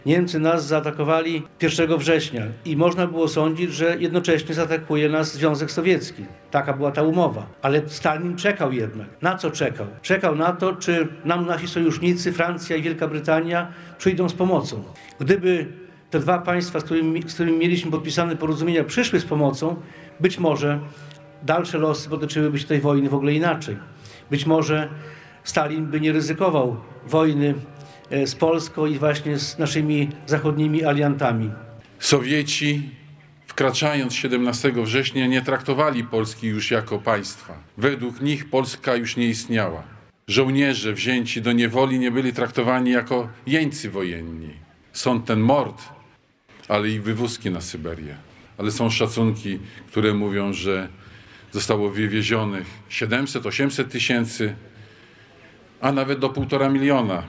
Niemcy nas zaatakowali 1 września i można było sądzić, że jednocześnie zaatakuje nas Związek Sowiecki. Taka była ta umowa. Ale Stalin czekał jednak. Na co czekał? Czekał na to, czy nam nasi sojusznicy, Francja i Wielka Brytania, przyjdą z pomocą. Gdyby te dwa państwa, z którymi mieliśmy podpisane porozumienia, przyszły z pomocą, być może dalsze losy potoczyłyby się tej wojny w ogóle inaczej. Być może Stalin by nie ryzykował wojny z Polską i właśnie z naszymi zachodnimi aliantami. Sowieci, wkraczając 17 września, nie traktowali Polski już jako państwa. Według nich Polska już nie istniała. Żołnierze wzięci do niewoli nie byli traktowani jako jeńcy wojenni. Stąd ten mord, ale i wywózki na Syberię. Ale są szacunki, które mówią, że zostało wywiezionych 700-800 tysięcy, a nawet do 1,5 miliona